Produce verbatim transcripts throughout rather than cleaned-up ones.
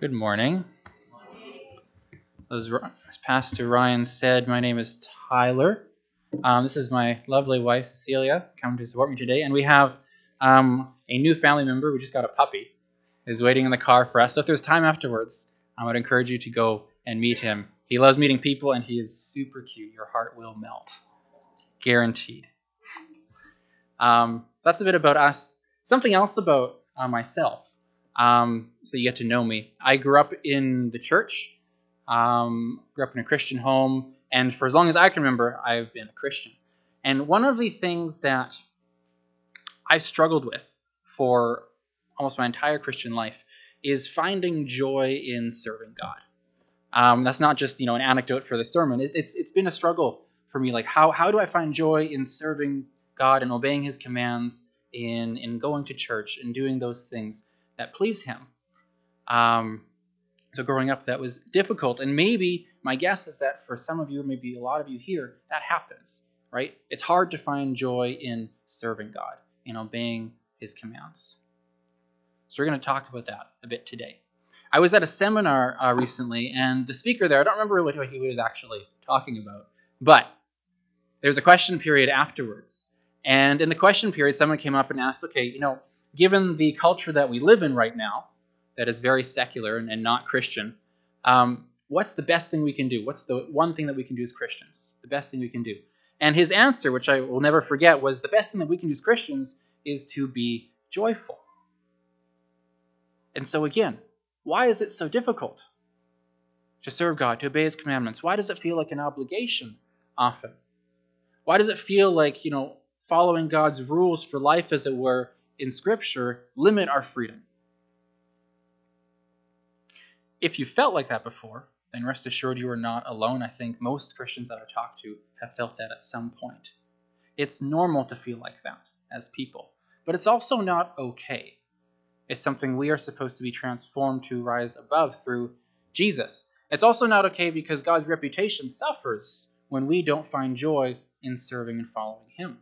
Good morning. As, as Pastor Ryan said, my name is Tyler. Um, this is my lovely wife, Cecilia, come to support me today. And we have um, a new family member. We just got a puppy. Is waiting in the car for us. So if there's time afterwards, I would encourage you to go and meet him. He loves meeting people, and he is super cute. Your heart will melt. Guaranteed. Um, so that's a bit about us. Something else about uh, myself. Um, so you get to know me. I grew up in the church. Um, grew up in a Christian home, and for as long as I can remember, I've been a Christian. And one of the things that I struggled with for almost my entire Christian life is finding joy in serving God. Um, that's not just you know an anecdote for the sermon. It's, it's it's been a struggle for me. Like how how do I find joy in serving God and obeying His commands, in in going to church and doing those things that please Him? Um, So growing up, that was difficult. And maybe my guess is that for some of you, maybe a lot of you here, that happens, right? It's hard to find joy in serving God, in obeying His commands. So we're going to talk about that a bit today. I was at a seminar uh, recently, and the speaker there, I don't remember what he was actually talking about, but there's a question period afterwards. And in the question period, someone came up and asked, okay, you know, given the culture that we live in right now, that is very secular and, and not Christian, um, what's the best thing we can do? What's the one thing that we can do as Christians? The best thing we can do. And his answer, which I will never forget, was the best thing that we can do as Christians is to be joyful. And so again, why is it so difficult to serve God, to obey His commandments? Why does it feel like an obligation often? Why does it feel like, you know, following God's rules for life, as it were, in Scripture, limit our freedom? If you felt like that before, then rest assured you are not alone. I think most Christians that I've talked to have felt that at some point. It's normal to feel like that as people, but it's also not okay. It's something we are supposed to be transformed to rise above through Jesus. It's also not okay because God's reputation suffers when we don't find joy in serving and following Him.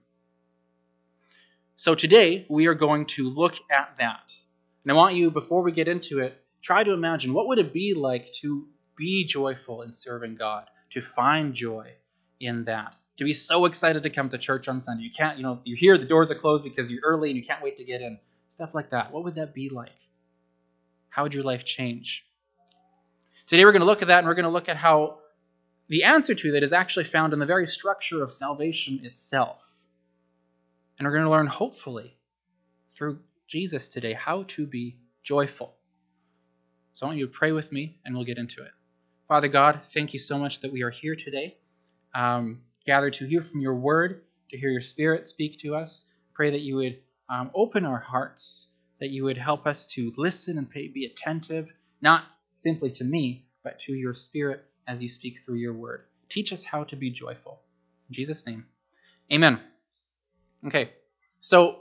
So today, we are going to look at that. And I want you, before we get into it, try to imagine what would it be like to be joyful in serving God, to find joy in that, to be so excited to come to church on Sunday. You can't, you know, you're here, the doors are closed because you're early and you can't wait to get in. Stuff like that. What would that be like? How would your life change? Today we're going to look at that, and we're going to look at how the answer to that is actually found in the very structure of salvation itself. And we're going to learn, hopefully, through Jesus today, how to be joyful. So I want you to pray with me, and we'll get into it. Father God, thank you so much that we are here today, um, gathered to hear from your word, to hear your Spirit speak to us. Pray that you would um, open our hearts, that you would help us to listen and pay, be attentive, not simply to me, but to your Spirit as you speak through your word. Teach us how to be joyful. In Jesus' name, amen. Okay, so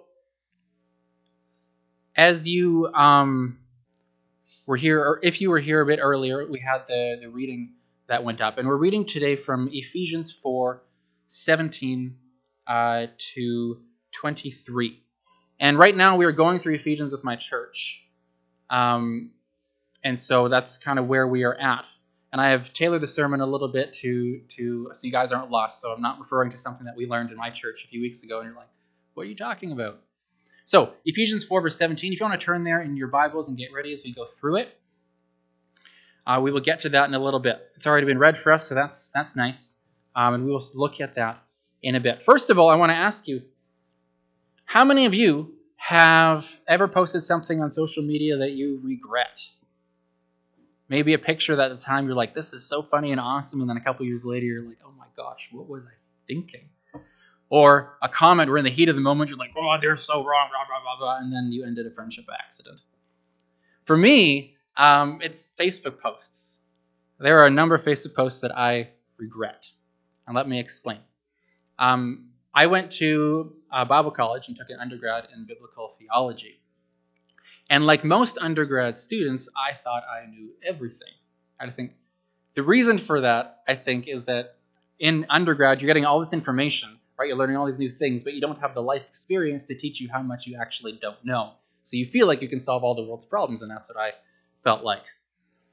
as you... Um, We're here, or if you were here a bit earlier, we had the, the reading that went up. And we're reading today from Ephesians four, seventeen uh, to twenty-three. And right now we are going through Ephesians with my church. Um, and so that's kind of where we are at. And I have tailored the sermon a little bit to, to so you guys aren't lost. So I'm not referring to something that we learned in my church a few weeks ago. And you're like, what are you talking about? So, Ephesians four, verse seventeen, if you want to turn there in your Bibles and get ready as we go through it, uh, we will get to that in a little bit. It's already been read for us, so that's that's nice. Um, and we will look at that in a bit. First of all, I want to ask you, how many of you have ever posted something on social media that you regret? Maybe a picture that at the time you're like, this is so funny and awesome, and then a couple years later you're like, oh my gosh, what was I thinking? Or a comment where in the heat of the moment you're like, oh, they're so wrong, blah, blah, blah, blah, and then you ended a friendship by accident. For me, um, it's Facebook posts. There are a number of Facebook posts that I regret. And let me explain. Um, I went to uh, Bible college and took an undergrad in biblical theology. And like most undergrad students, I thought I knew everything. I think the reason for that, I think, is that in undergrad, you're getting all this information, right? You're learning all these new things, but you don't have the life experience to teach you how much you actually don't know. So you feel like you can solve all the world's problems, and that's what I felt like.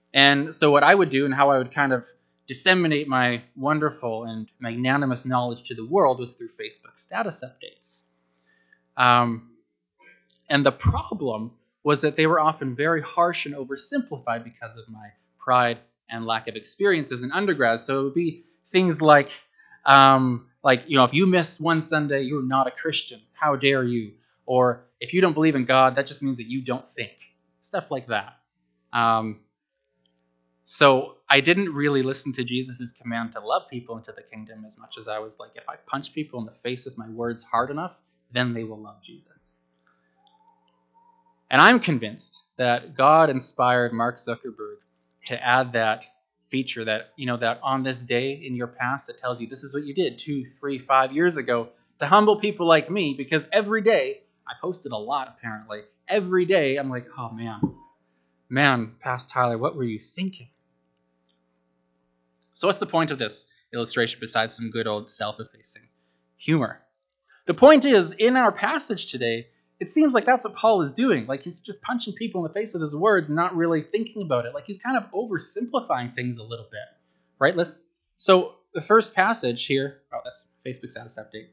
And so what I would do and how I would kind of disseminate my wonderful and magnanimous knowledge to the world was through Facebook status updates. Um, and the problem was that they were often very harsh and oversimplified because of my pride and lack of experience as an undergrad. So it would be things like, um, like, you know, if you miss one Sunday, you're not a Christian. How dare you? Or if you don't believe in God, that just means that you don't think. Stuff like that. Um, so I didn't really listen to Jesus' command to love people into the kingdom as much as I was like, if I punch people in the face with my words hard enough, then they will love Jesus. And I'm convinced that God inspired Mark Zuckerberg to add that feature that, you know, that on this day in your past that tells you this is what you did two, three, five years ago to humble people like me, because every day, I posted a lot apparently, every day I'm like, oh man, man, Past Tyler, what were you thinking? So what's the point of this illustration besides some good old self-effacing humor? The point is, in our passage today, it seems like that's what Paul is doing. Like he's just punching people in the face with his words and not really thinking about it. Like he's kind of oversimplifying things a little bit, right? Let's. So the first passage here, oh, that's Facebook status update,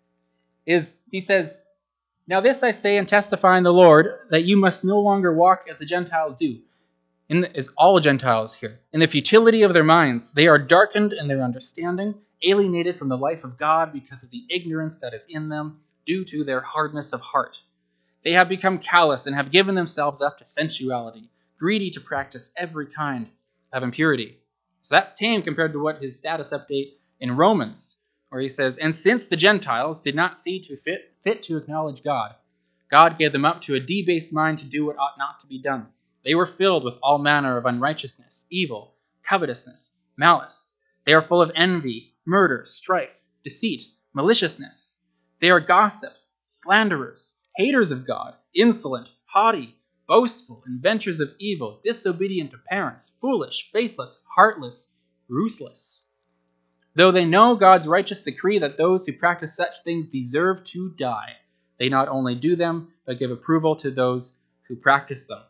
is he says, "Now this I say and testify in the Lord, that you must no longer walk as the Gentiles do." In the, as all Gentiles here, in the futility of their minds, they are darkened in their understanding, alienated from the life of God because of the ignorance that is in them, due to their hardness of heart. They have become callous and have given themselves up to sensuality, greedy to practice every kind of impurity. So that's tame compared to what his status update in Romans, where he says, "And since the Gentiles did not see to fit, fit to acknowledge God, God gave them up to a debased mind to do what ought not to be done. They were filled with all manner of unrighteousness, evil, covetousness, malice. They are full of envy, murder, strife, deceit, maliciousness. They are gossips, slanderers, haters of God, insolent, haughty, boastful, inventors of evil, disobedient to parents, foolish, faithless, heartless, ruthless. Though they know God's righteous decree that those who practice such things deserve to die, they not only do them, but give approval to those who practice them."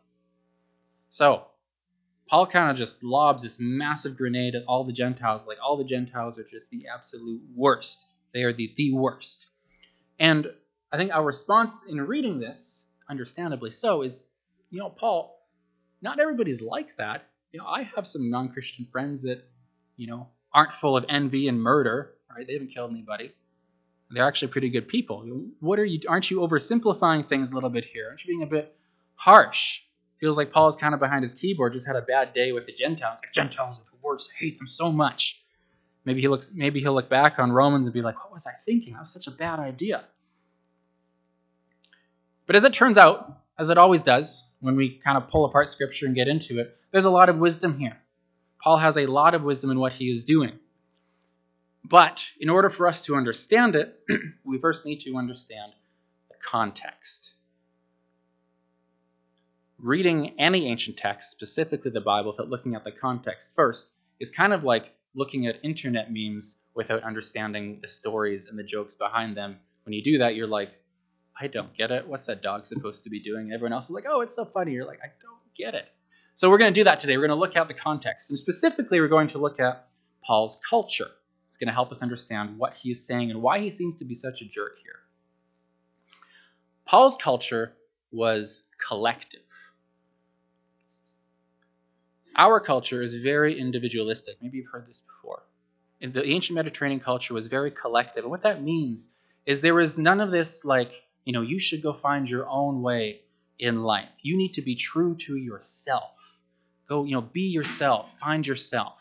So, Paul kind of just lobs this massive grenade at all the Gentiles, like all the Gentiles are just the absolute worst. They are the, the worst. And I think our response in reading this, understandably so, is, you know, Paul, not everybody's like that. You know, I have some non-Christian friends that, you know, aren't full of envy and murder, right? They haven't killed anybody. They're actually pretty good people. What are you? Aren't you oversimplifying things a little bit here? Aren't you being a bit harsh? Feels like Paul's kind of behind his keyboard, just had a bad day with the Gentiles. Like, Gentiles are the worst. I hate them so much. Maybe he looks. Maybe he'll look back on Romans and be like, "What was I thinking? That was such a bad idea." But as it turns out, as it always does, when we kind of pull apart Scripture and get into it, there's a lot of wisdom here. Paul has a lot of wisdom in what he is doing. But in order for us to understand it, we first need to understand the context. Reading any ancient text, specifically the Bible, without looking at the context first, is kind of like looking at internet memes without understanding the stories and the jokes behind them. When you do that, you're like, I don't get it. What's that dog supposed to be doing? And everyone else is like, oh, it's so funny. You're like, I don't get it. So we're going to do that today. We're going to look at the context. And specifically, we're going to look at Paul's culture. It's going to help us understand what he is saying and why he seems to be such a jerk here. Paul's culture was collective. Our culture is very individualistic. Maybe you've heard this before. And the ancient Mediterranean culture was very collective. And what that means is there was none of this like, you know, you should go find your own way in life. You need to be true to yourself. Go, you know, be yourself. Find yourself.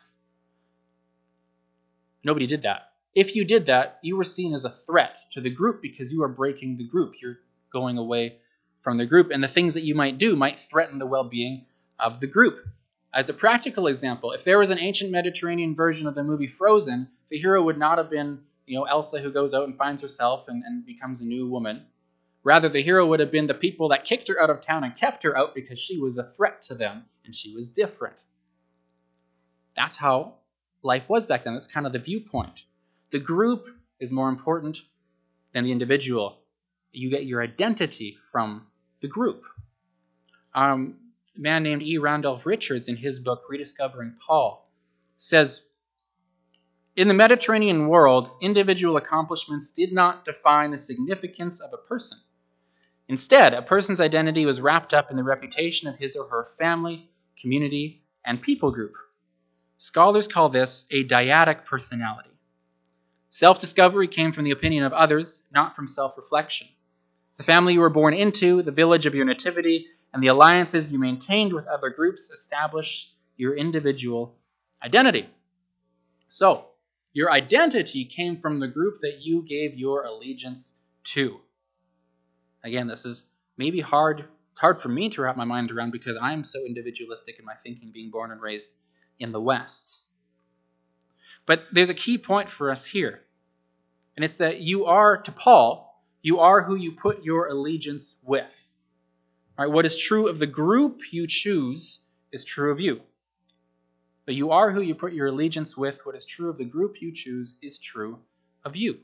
Nobody did that. If you did that, you were seen as a threat to the group because you are breaking the group. You're going away from the group. And the things that you might do might threaten the well-being of the group. As a practical example, if there was an ancient Mediterranean version of the movie Frozen, the hero would not have been, you know, Elsa who goes out and finds herself and, and becomes a new woman. Rather, the hero would have been the people that kicked her out of town and kept her out because she was a threat to them and she was different. That's how life was back then. That's kind of the viewpoint. The group is more important than the individual. You get your identity from the group. Um, a man named E. Randolph Richards, in his book Rediscovering Paul, says, "In the Mediterranean world, individual accomplishments did not define the significance of a person. Instead, a person's identity was wrapped up in the reputation of his or her family, community, and people group. Scholars call this a dyadic personality. Self-discovery came from the opinion of others, not from self-reflection. The family you were born into, the village of your nativity, and the alliances you maintained with other groups established your individual identity. So, your identity came from the group that you gave your allegiance to." Again, this is maybe hard. It's hard for me to wrap my mind around because I'm so individualistic in my thinking, being born and raised in the West. But there's a key point for us here, and it's that you are, to Paul, you are who you put your allegiance with. All right, what is true of the group you choose is true of you. But you are who you put your allegiance with. What is true of the group you choose is true of you.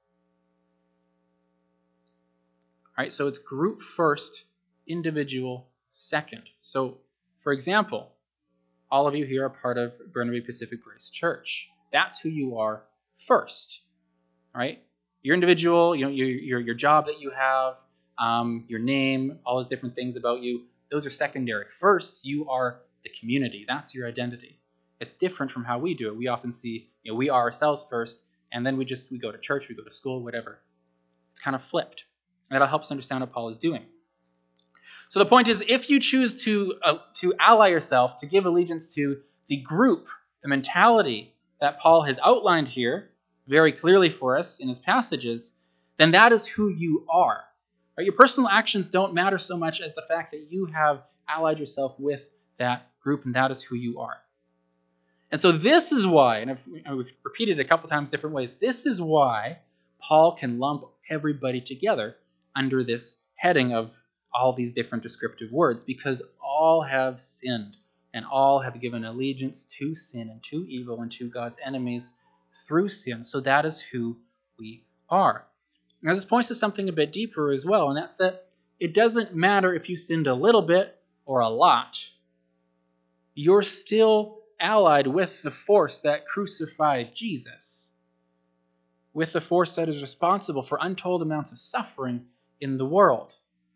All right, so it's group first, individual second. So, for example, all of you here are part of Burnaby Pacific Grace Church. That's who you are first. All right, your individual, you know, your your, your job that you have, um, your name, all those different things about you, those are secondary. First, you are the community. That's your identity. It's different from how we do it. We often see, you know, we are ourselves first, and then we just we go to church, we go to school, whatever. It's kind of flipped. That'll help us understand what Paul is doing. So the point is, if you choose to uh, to ally yourself, to give allegiance to the group, the mentality that Paul has outlined here very clearly for us in his passages, then that is who you are. Right? Your personal actions don't matter so much as the fact that you have allied yourself with that group, and that is who you are. And so this is why, and I've, I've repeated it a couple times different ways, this is why Paul can lump everybody together under this heading of all these different descriptive words, because all have sinned and all have given allegiance to sin and to evil and to God's enemies through sin. So that is who we are. Now this points to something a bit deeper as well, and that's that it doesn't matter if you sinned a little bit or a lot. You're still allied with the force that crucified Jesus, with the force that is responsible for untold amounts of suffering in the world.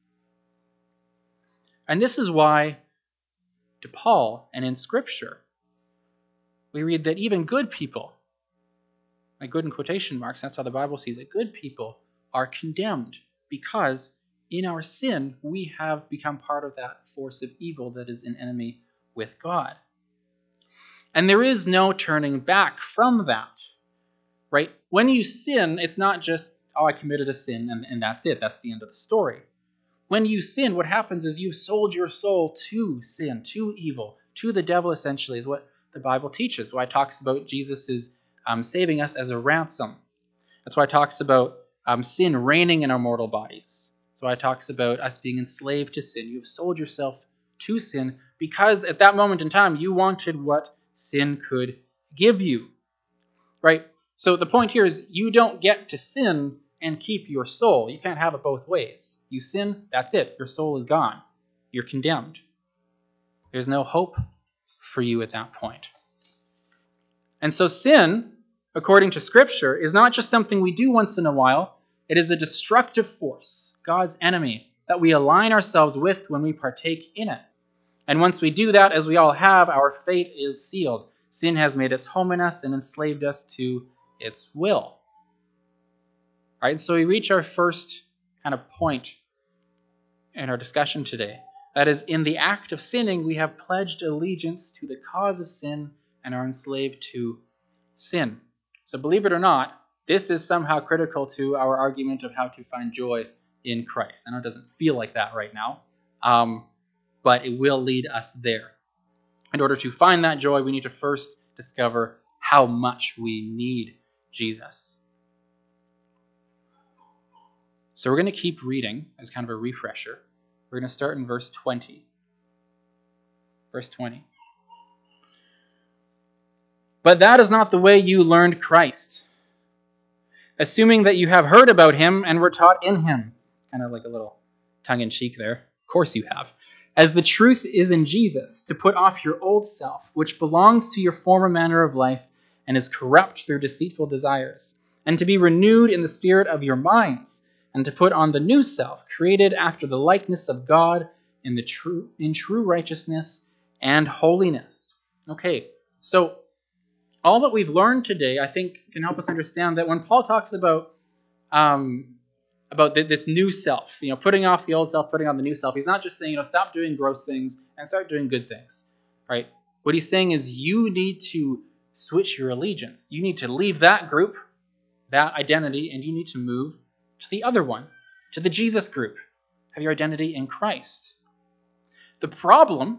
And this is why, to Paul and in Scripture, we read that even good people, like good in quotation marks, that's how the Bible sees it, good people are condemned because in our sin we have become part of that force of evil that is an enemy with God. And there is no turning back from that, right? When you sin, it's not just, oh, I committed a sin and, and that's it. That's the end of the story. When you sin, what happens is you've sold your soul to sin, to evil, to the devil, essentially, is what the Bible teaches. Why it talks about Jesus is um, saving us as a ransom. That's why it talks about um, sin reigning in our mortal bodies. That's why it talks about us being enslaved to sin. You've sold yourself to sin because at that moment in time, you wanted what sin could give you, right? So the point here is you don't get to sin and keep your soul. You can't have it both ways. You sin, that's it. Your soul is gone. You're condemned. There's no hope for you at that point. And so sin, according to Scripture, is not just something we do once in a while. It is a destructive force, God's enemy, that we align ourselves with when we partake in it. And once we do that, as we all have, our fate is sealed. Sin has made its home in us and enslaved us to its will. All right, so we reach our first kind of point in our discussion today. That is, in the act of sinning, we have pledged allegiance to the cause of sin and are enslaved to sin. So believe it or not, this is somehow critical to our argument of how to find joy in Christ. I know it doesn't feel like that right now, um, but it will lead us there. In order to find that joy, we need to first discover how much we need Jesus. So we're going to keep reading as kind of a refresher. We're going to start in verse twenty. Verse twenty. But that is not the way you learned Christ, assuming that you have heard about him and were taught in him. Kind of like a little tongue-in-cheek there. Of course you have. As the truth is in Jesus, to put off your old self, which belongs to your former manner of life and is corrupt through deceitful desires, and to be renewed in the spirit of your minds, and to put on the new self, created after the likeness of God in the true in true righteousness and holiness. Okay, so all that we've learned today, I think, can help us understand that when Paul talks about um, about this new self, you know, putting off the old self, putting on the new self, he's not just saying, you know, stop doing gross things and start doing good things, right? What he's saying is you need to switch your allegiance. You need to leave that group, that identity, and you need to move to the other one, to the Jesus group. Have your identity in Christ. The problem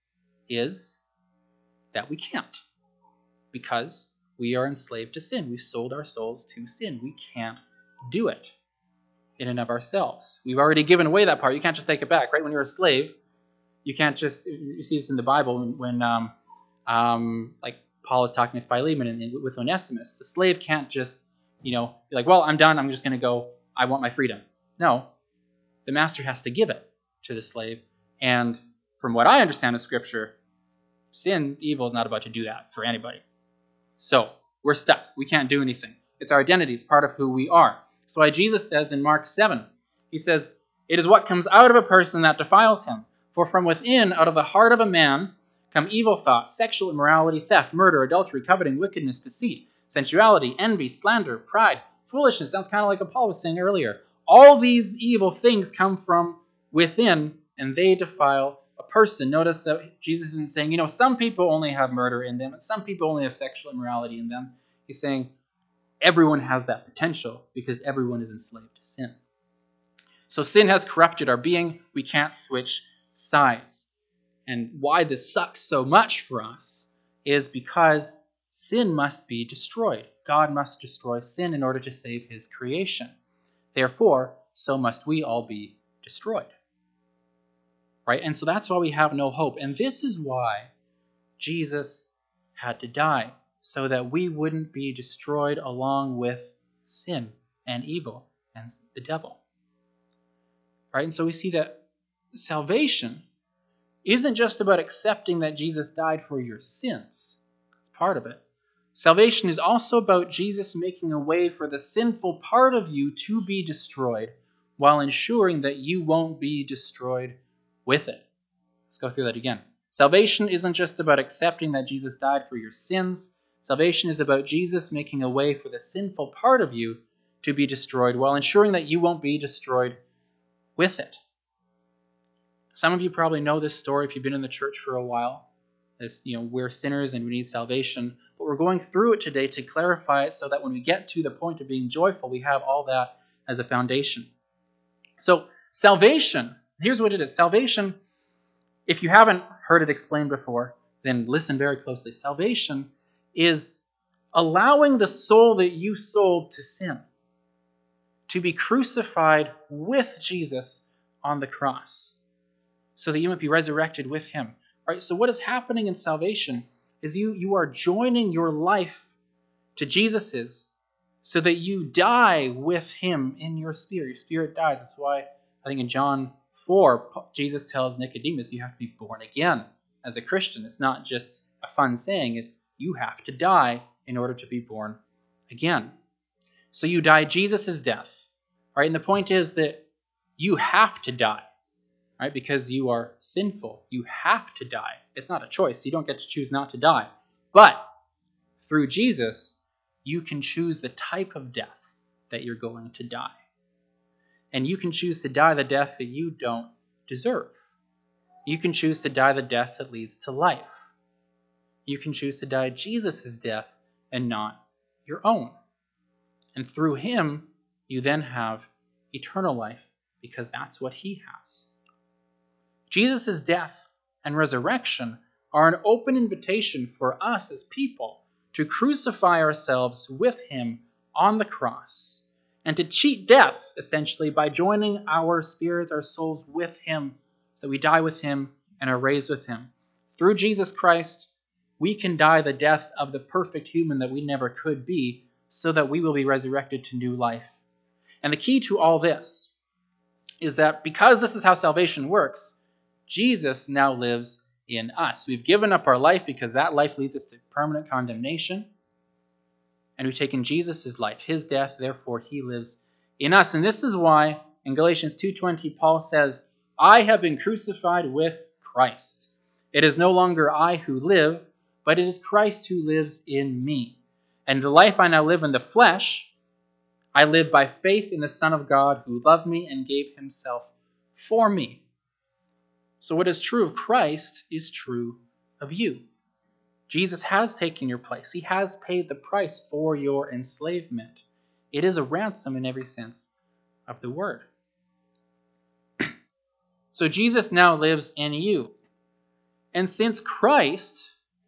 is that we can't, because we are enslaved to sin. We've sold our souls to sin. We can't do it in and of ourselves. We've already given away that part. You can't just take it back, right? When you're a slave, you can't just, you see this in the Bible when, when um, um, like Paul is talking with Philemon and, and with Onesimus. The slave can't just, you know, be like, well, I'm done. I'm just going to go. I want my freedom. No, the master has to give it to the slave. And from what I understand of Scripture, sin, evil is not about to do that for anybody. So we're stuck. We can't do anything. It's our identity. It's part of who we are. That's why Jesus says in Mark seven, he says, it is what comes out of a person that defiles him. For from within, out of the heart of a man, come evil thoughts, sexual immorality, theft, murder, adultery, coveting, wickedness, deceit, sensuality, envy, slander, pride, foolishness. Sounds kind of like what Paul was saying earlier. All these evil things come from within, and they defile a person. Notice that Jesus isn't saying, you know, some people only have murder in them, and some people only have sexual immorality in them. He's saying everyone has that potential because everyone is enslaved to sin. So sin has corrupted our being. We can't switch sides. And why this sucks so much for us is because sin must be destroyed. God must destroy sin in order to save his creation. Therefore, so must we all be destroyed. Right? And so that's why we have no hope. And this is why Jesus had to die, so that we wouldn't be destroyed along with sin and evil and the devil. Right? And so we see that salvation isn't just about accepting that Jesus died for your sins. That's part of it. Salvation is also about Jesus making a way for the sinful part of you to be destroyed while ensuring that you won't be destroyed with it. Let's go through that again. Salvation isn't just about accepting that Jesus died for your sins. Salvation is about Jesus making a way for the sinful part of you to be destroyed while ensuring that you won't be destroyed with it. Some of you probably know this story if you've been in the church for a while. As, you know, we're sinners and we need salvation. But we're going through it today to clarify it so that when we get to the point of being joyful, we have all that as a foundation. So salvation, here's what it is. Salvation, if you haven't heard it explained before, then listen very closely. Salvation is allowing the soul that you sold to sin to be crucified with Jesus on the cross so that you might be resurrected with him. All right, so what is happening in salvation is you, you are joining your life to Jesus's so that you die with him in your spirit. Your spirit dies. That's why I think in John four, Jesus tells Nicodemus, you have to be born again as a Christian. It's not just a fun saying. It's you have to die in order to be born again. So you die Jesus' death. All right, and the point is that you have to die. Right? Because you are sinful. You have to die. It's not a choice. You don't get to choose not to die. But through Jesus, you can choose the type of death that you're going to die. And you can choose to die the death that you don't deserve. You can choose to die the death that leads to life. You can choose to die Jesus' death and not your own. And through him, you then have eternal life because that's what he has. Jesus' death and resurrection are an open invitation for us as people to crucify ourselves with him on the cross and to cheat death, essentially, by joining our spirits, our souls with him so we die with him and are raised with him. Through Jesus Christ, we can die the death of the perfect human that we never could be so that we will be resurrected to new life. And the key to all this is that because this is how salvation works, Jesus now lives in us. We've given up our life because that life leads us to permanent condemnation. And we've taken Jesus' life, his death, therefore he lives in us. And this is why in Galatians two twenty, Paul says, I have been crucified with Christ. It is no longer I who live, but it is Christ who lives in me. And the life I now live in the flesh, I live by faith in the Son of God who loved me and gave himself for me. So what is true of Christ is true of you. Jesus has taken your place. He has paid the price for your enslavement. It is a ransom in every sense of the word. So Jesus now lives in you. And since Christ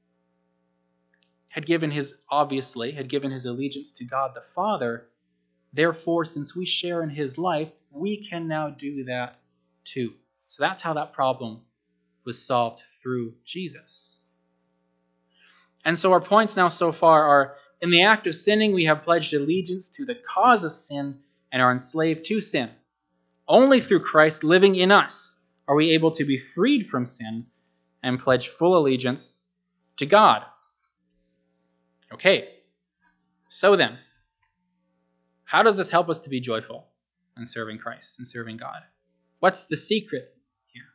had given his, obviously, had given his allegiance to God the Father, therefore, since we share in his life, we can now do that too. So that's how that problem was solved through Jesus. And so our points now so far are, in the act of sinning, we have pledged allegiance to the cause of sin and are enslaved to sin. Only through Christ living in us are we able to be freed from sin and pledge full allegiance to God. Okay, so then, how does this help us to be joyful in serving Christ and serving God? What's the secret here?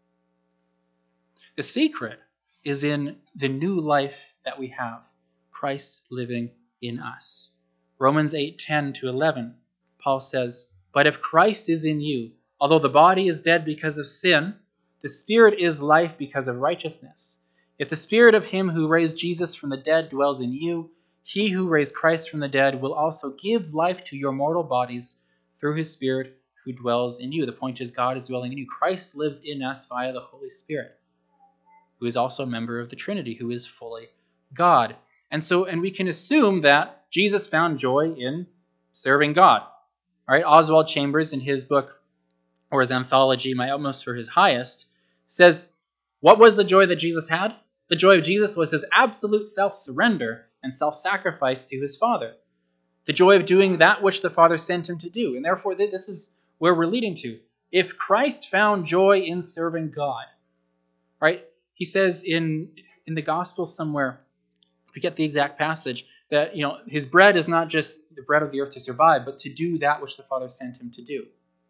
The secret is in the new life that we have, Christ living in us. Romans eight ten to eleven, Paul says, but if Christ is in you, although the body is dead because of sin, the spirit is life because of righteousness. If the spirit of him who raised Jesus from the dead dwells in you, he who raised Christ from the dead will also give life to your mortal bodies through his Spirit who dwells in you. The point is, God is dwelling in you. Christ lives in us via the Holy Spirit, who is also a member of the Trinity, who is fully God. And so, and we can assume that Jesus found joy in serving God. All right, Oswald Chambers, in his book, or his anthology, My Utmost for His Highest, says, what was the joy that Jesus had? The joy of Jesus was his absolute self-surrender and self-sacrifice to his Father. The joy of doing that which the Father sent him to do. And therefore, this is where we're leading to. If Christ found joy in serving God, right? He says in, in the Gospel somewhere, I forget the exact passage, that, you know, his bread is not just the bread of the earth to survive, but to do that which the Father sent him to do.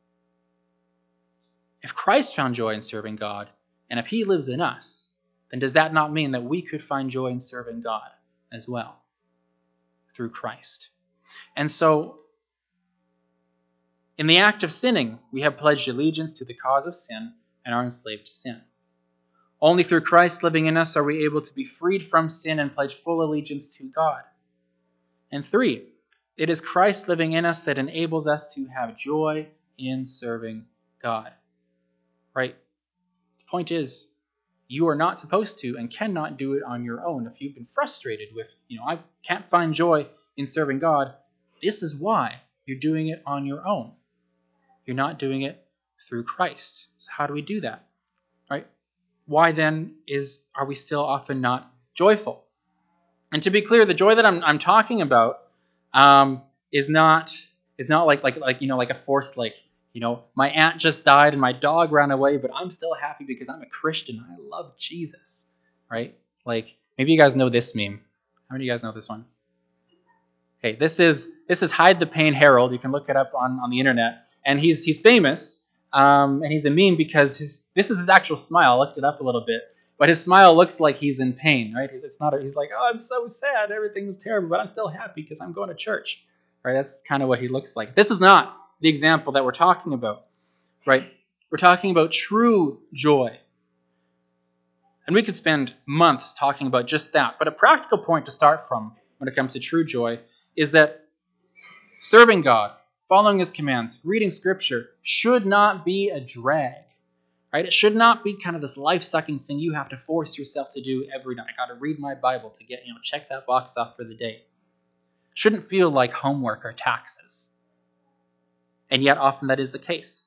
If Christ found joy in serving God, and if he lives in us, then does that not mean that we could find joy in serving God as well through Christ? And so, in the act of sinning, we have pledged allegiance to the cause of sin and are enslaved to sin. Only through Christ living in us are we able to be freed from sin and pledge full allegiance to God. And three, it is Christ living in us that enables us to have joy in serving God. Right? The point is, you are not supposed to and cannot do it on your own. If you've been frustrated with, you know, I can't find joy in serving God, this is why you're doing it on your own. You're not doing it through Christ. So how do we do that? Right? Why then is are we still often not joyful? And to be clear, the joy that I'm I'm talking about um, is not is not like like like you know like a forced, like, you know, my aunt just died and my dog ran away, but I'm still happy because I'm a Christian and I love Jesus. Right? Like, maybe you guys know this meme. How many of you guys know this one? Okay, this is this is Hide the Pain Harold. You can look it up on, on the internet. And he's he's famous, um, and he's a meme because his this is his actual smile. I looked it up a little bit. But his smile looks like he's in pain, right? He's, it's not a, he's like, oh, I'm so sad. Everything's terrible, but I'm still happy because I'm going to church. Right? That's kind of what he looks like. This is not the example that we're talking about. Right? We're talking about true joy. And we could spend months talking about just that. But a practical point to start from when it comes to true joy is that serving God, following his commands, reading scripture should not be a drag. Right? It should not be kind of this life-sucking thing you have to force yourself to do every night. I got to read my Bible to get, you know, check that box off for the day. It shouldn't feel like homework or taxes. And yet often that is the case.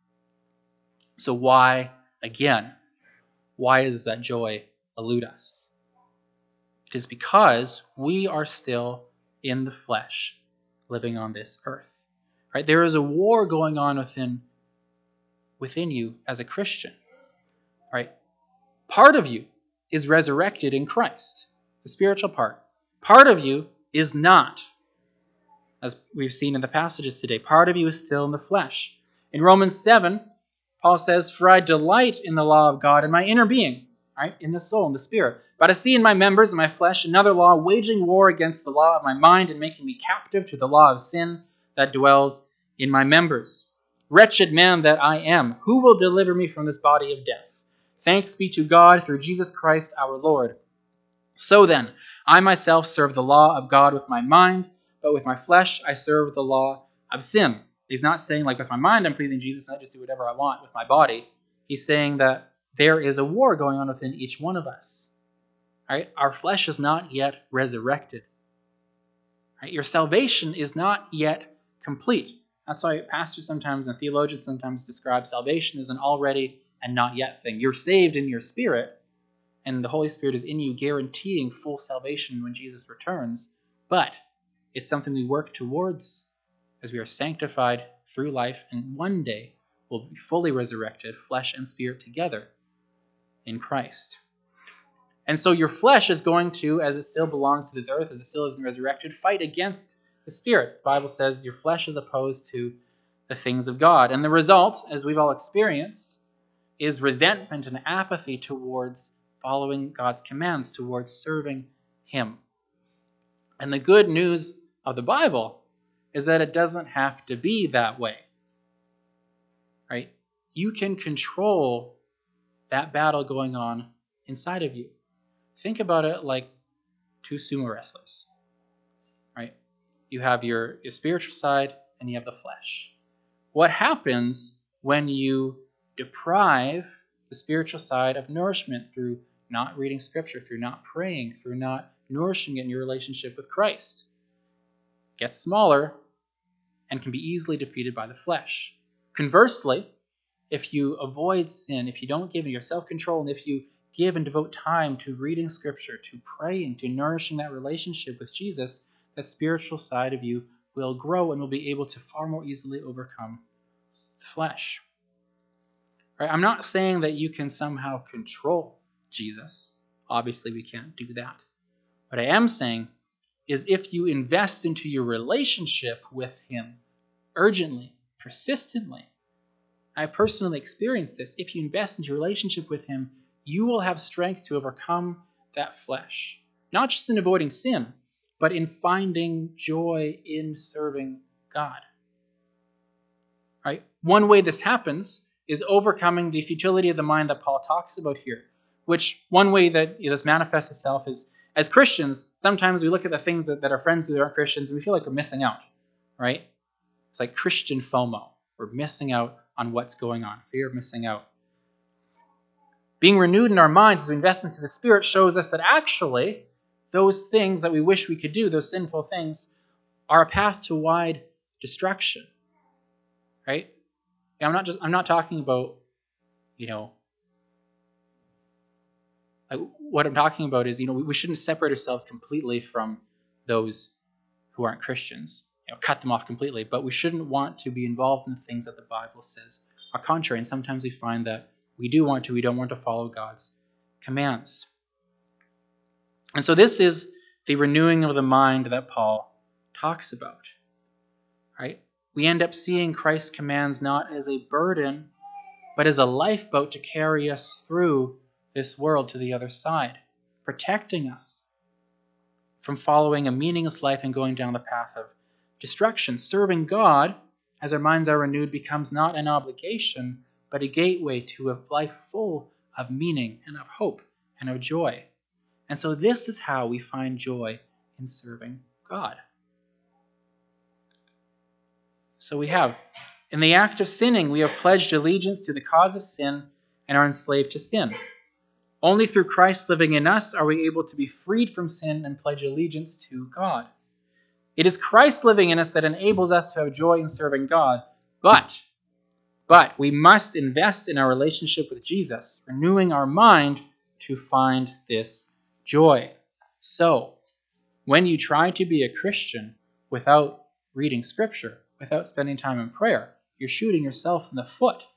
So why, again, why does that joy elude us? It is because we are still in the flesh, living on this earth. Right? There is a war going on within, within you as a Christian. right? Part of you is resurrected in Christ, the spiritual part. Part of you is not, as we've seen in the passages today. Part of you is still in the flesh. In Romans seven, Paul says, "For I delight in the law of God in my inner being," right? In the soul, in the spirit. "But I see in my members, in my flesh, another law, waging war against the law of my mind and making me captive to the law of sin that dwells in my members. Wretched man that I am, who will deliver me from this body of death? Thanks be to God through Jesus Christ our Lord. So then, I myself serve the law of God with my mind, but with my flesh I serve the law of sin." He's not saying, like, with my mind I'm pleasing Jesus and I just do whatever I want with my body. He's saying that there is a war going on within each one of us. Right? Our flesh is not yet resurrected. Right? Your salvation is not yet complete. That's why pastors sometimes and theologians sometimes describe salvation as an already and not yet thing. You're saved in your spirit, and the Holy Spirit is in you, guaranteeing full salvation when Jesus returns. But it's something we work towards as we are sanctified through life, and one day will be fully resurrected, flesh and spirit together in Christ. And so your flesh is going to, as it still belongs to this earth, as it still isn't resurrected, fight against the spirit. The Bible says your flesh is opposed to the things of God. And the result, as we've all experienced, is resentment and apathy towards following God's commands, towards serving Him. And the good news of the Bible is that it doesn't have to be that way. Right? You can control that battle going on inside of you. Think about it like two sumo wrestlers. Right? You have your, your spiritual side and you have the flesh. What happens when you deprive the spiritual side of nourishment through not reading Scripture, through not praying, through not nourishing it in your relationship with Christ? It gets smaller and can be easily defeated by the flesh. Conversely, if you avoid sin, if you don't give your self-control, and if you give and devote time to reading Scripture, to praying, to nourishing that relationship with Jesus, that spiritual side of you will grow and will be able to far more easily overcome the flesh. Right? I'm not saying that you can somehow control Jesus. Obviously, we can't do that. What I am saying is if you invest into your relationship with Him urgently, persistently, I personally experienced this. If you invest into your relationship with Him, you will have strength to overcome that flesh. Not just in avoiding sin, but in finding joy in serving God. Right? One way this happens is overcoming the futility of the mind that Paul talks about here, which one way that this manifests itself is, as Christians, sometimes we look at the things that, that our friends do that aren't Christians and we feel like we're missing out. Right? It's like Christian FOMO. We're missing out on what's going on. Fear of missing out. Being renewed in our minds as we invest into the Spirit shows us that actually those things that we wish we could do, those sinful things, are a path to wide destruction. Right? I'm not just I'm not talking about, you know, like what I'm talking about is, you know, we, we shouldn't separate ourselves completely from those who aren't Christians. You know, cut them off completely, but we shouldn't want to be involved in the things that the Bible says are contrary. And sometimes we find that we do want to, we don't want to follow God's commands. And so this is the renewing of the mind that Paul talks about. Right? We end up seeing Christ's commands not as a burden, but as a lifeboat to carry us through this world to the other side, protecting us from following a meaningless life and going down the path of destruction. Serving God, as our minds are renewed, becomes not an obligation, but a gateway to a life full of meaning and of hope and of joy. And so this is how we find joy in serving God. So we have, in the act of sinning, we have pledged allegiance to the cause of sin and are enslaved to sin. Only through Christ living in us are we able to be freed from sin and pledge allegiance to God. It is Christ living in us that enables us to have joy in serving God, but, but we must invest in our relationship with Jesus, renewing our mind to find this joy. So, when you try to be a Christian without reading Scripture, without spending time in prayer, you're shooting yourself in the foot.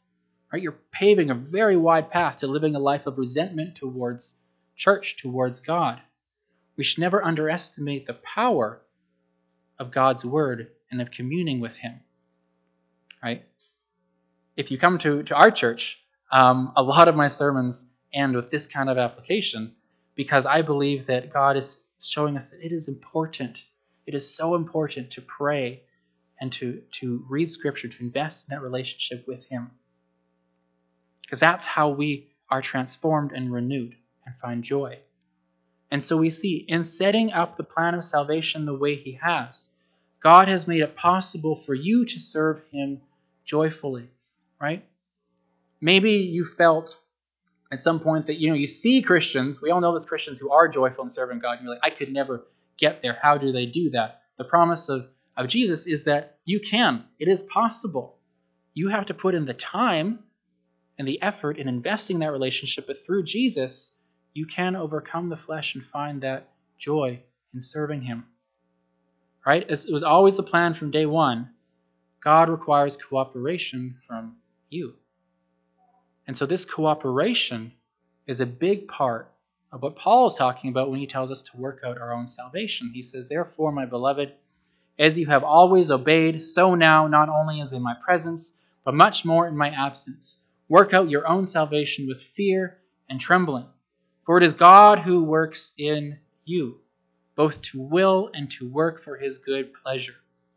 Right? You're paving a very wide path to living a life of resentment towards church, towards God. We should never underestimate the power of God's word and of communing with him. Right? If you come to, to our church, um, a lot of my sermons end with this kind of application, because I believe that God is showing us that it is important. It is so important to pray and to, to read Scripture, to invest in that relationship with him. Because that's how we are transformed and renewed and find joy. And so we see, in setting up the plan of salvation the way he has, God has made it possible for you to serve him joyfully, right? Maybe you felt at some point that, you know, you see Christians, we all know there's Christians who are joyful in serving God, and you're like, I could never get there. How do they do that? The promise of, of Jesus is that you can. It is possible. You have to put in the time and the effort in investing in that relationship, but through Jesus, you can overcome the flesh and find that joy in serving him. Right? It was always the plan from day one. God requires cooperation from you. And so this cooperation is a big part of what Paul is talking about when he tells us to work out our own salvation. He says, therefore, my beloved, as you have always obeyed, so now, not only as in my presence, but much more in my absence, work out your own salvation with fear and trembling. For it is God who works in you, both to will and to work for his good pleasure.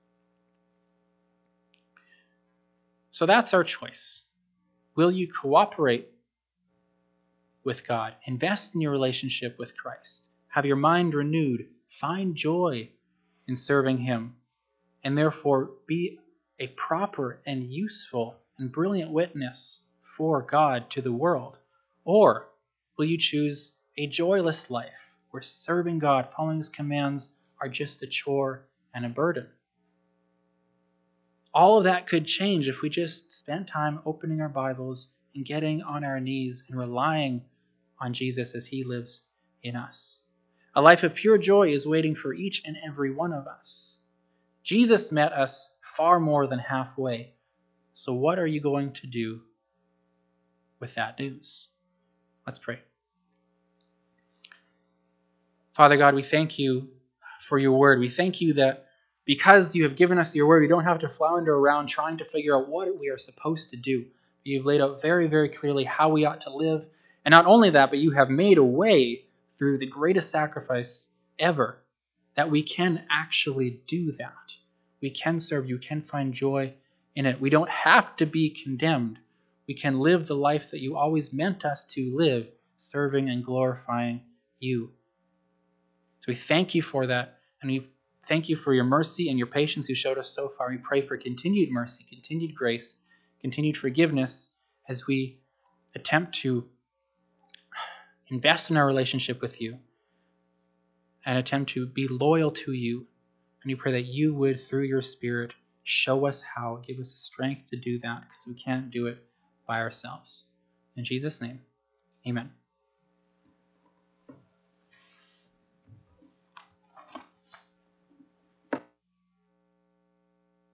So that's our choice. Will you cooperate with God? Invest in your relationship with Christ. Have your mind renewed. Find joy in serving him. And therefore be a proper and useful and brilliant witness for God to the world. Or will you choose a joyless life where serving God, following his commands, are just a chore and a burden? All of that could change if we just spent time opening our Bibles and getting on our knees and relying on Jesus as he lives in us. A life of pure joy is waiting for each and every one of us. Jesus met us far more than halfway. So what are you going to do with that news? Let's pray. Father God, we thank you for your word. We thank you that because you have given us your word, we don't have to flounder around trying to figure out what we are supposed to do. You've laid out very, very clearly how we ought to live. And not only that, but you have made a way through the greatest sacrifice ever that we can actually do that. We can serve you, can find joy in it. We don't have to be condemned. We can live the life that you always meant us to live, serving and glorifying you. So we thank you for that, and we thank you for your mercy and your patience you showed us so far. We pray for continued mercy, continued grace, continued forgiveness as we attempt to invest in our relationship with you and attempt to be loyal to you. And we pray that you would, through your Spirit, show us how, give us the strength to do that, because we can't do it by ourselves. In Jesus' name, amen.